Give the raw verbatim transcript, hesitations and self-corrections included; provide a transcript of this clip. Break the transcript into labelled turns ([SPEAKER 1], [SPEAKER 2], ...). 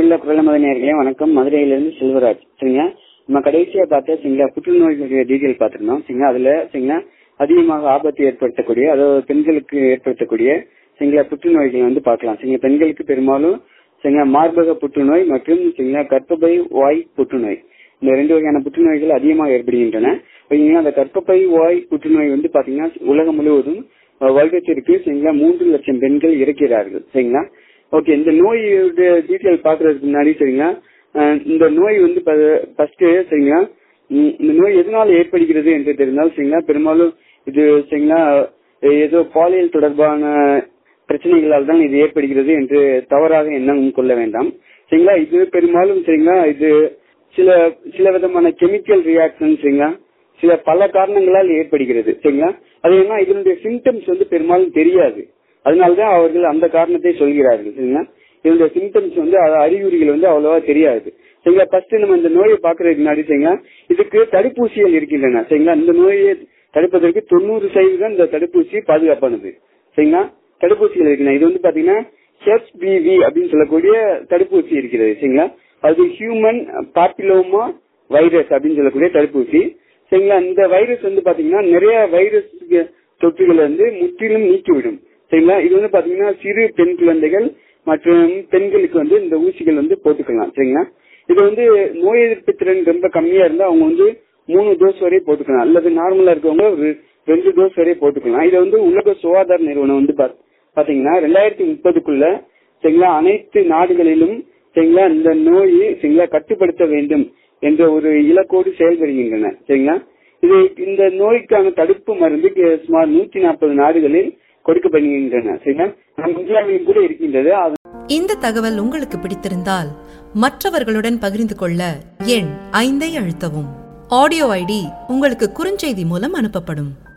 [SPEAKER 1] அன்புள்ள குரலமத நேயர்களே வணக்கம். மதுரையிலிருந்து செல்வராஜ். சரிங்களா, நம்ம கடைசியா பார்த்த சரிங்களா புற்றுநோய்களுடைய டீட்டெயில் பார்த்துருந்தோம். சரிங்களா, அதுல சரிங்களா அதிகமாக ஆபத்து ஏற்படுத்தக்கூடிய, அதாவது பெண்களுக்கு ஏற்படுத்தக்கூடிய சரிங்களா புற்றுநோய்கள் வந்து பார்க்கலாம். சரிங்களா, பெண்களுக்கு பெரும்பாலும் சரிங்களா மார்பக புற்றுநோய் மற்றும் சரிங்களா கர்ப்பப்பை வாய் புற்றுநோய், இந்த ரெண்டு வகையான புற்றுநோய்கள் அதிகமாக ஏற்படுகின்றன. அந்த கர்ப்பப்பை வாய் புற்றுநோய் வந்து பாத்தீங்கன்னா உலகம் முழுவதும் வருடத்திற்கு சரிங்களா மூன்று லட்சம் பெண்கள் இறக்கிறார்கள். சரிங்களா, ஓகே. இந்த நோயுடைய டீட்டெயில் பாக்குறதுக்கு முன்னாடி சரிங்களா, இந்த நோய் வந்து ஃபர்ஸ்ட் சரிங்களா இந்த நோய் எதனால ஏற்படுகிறது என்று தெரிந்தால் சரிங்களா, பெரும்பாலும் இது சரிங்களா ஏதோ பாலியல் தொடர்பான பிரச்சனைகளால் தான் இது ஏற்படுகிறது என்று தவறாக எண்ணம் கொள்ள வேண்டாம். சரிங்களா, இது பெரும்பாலும் சரிங்களா இது சில சில விதமான கெமிக்கல் ரியாக்ஷன் சரிங்களா சில பல காரணங்களால் ஏற்படுகிறது. சரிங்களா, அது என்ன இதனுடைய சிம்டம்ஸ் வந்து பெரும்பாலும் தெரியாது, அதனால்தான் அவர்கள் அந்த காரணத்தை சொல்கிறார்கள். சரிங்களா, இதனுடைய சிம்டம்ஸ் வந்து அறிகுறிகள் வந்து அவ்வளவா தெரியாது. சரிங்களா, ஃபர்ஸ்ட் நம்ம இந்த நோயை பாக்குறதுக்கு முன்னாடி சரிங்களா இதுக்கு தடுப்பூசிகள் இருக்கின்றன. சரிங்களா, இந்த நோயை தடுப்பதற்கு தொண்ணூறு சதவீதம் இந்த தடுப்பூசி பாதுகாப்பானது. சரிங்களா, தடுப்பூசிகள் இருக்கின்றன. இது வந்து பாத்தீங்கன்னா ஹெச் பி வி அப்படின்னு சொல்லக்கூடிய தடுப்பூசி இருக்கிறது. சரிங்களா, அது ஹியூமன் பாப்பிலோமா வைரஸ் அப்படின்னு சொல்லக்கூடிய தடுப்பூசி. சரிங்களா, இந்த வைரஸ் வந்து பாத்தீங்கன்னா நிறைய வைரஸ் தொற்றுகளை வந்து முற்றிலும் நீக்கிவிடும். சரிங்களா, இது வந்து பாத்தீங்கன்னா சிறு பெண் குழந்தைகள் மற்றும் பெண்களுக்கு வந்து இந்த ஊசிகள் வந்து போட்டுக்கலாம். சரிங்களா, இது வந்து நோய் எதிர்ப்பு திறன் ரொம்ப கம்மியா இருந்தா அவங்க வந்து மூணு டோஸ் வரை போட்டுக்கலாம், அல்லது நார்மலா இருக்கவங்க ஒரு ரெண்டு டோஸ் வரை போட்டுக்கலாம். இதை வந்து உலக சுகாதார நிறுவனம் வந்து பாத்தீங்கன்னா ரெண்டாயிரத்தி முப்பதுக்குள்ள சரிங்களா அனைத்து நாடுகளிலும் சரிங்களா இந்த நோயை சரிங்களா கட்டுப்படுத்த வேண்டும் என்ற ஒரு இலக்கோடு செயல்படுகின்றன. சரிங்களா, இது இந்த நோய்க்கான தடுப்பு மருந்து சுமார் நூற்றி நாற்பது நாடுகளில் கொடுக்கப்படுகின்றன. சரிங்களா, நம்ம இந்தியாவிலும் கூட இருக்கின்றது.
[SPEAKER 2] இந்த தகவல் உங்களுக்கு பிடித்திருந்தால் மற்றவர்களுடன் பகிர்ந்து கொள்ள எண் ஐந்தை அழுத்தவும். ஆடியோ ஐடி உங்களுக்கு குறுஞ்செய்தி மூலம் அனுப்பப்படும்.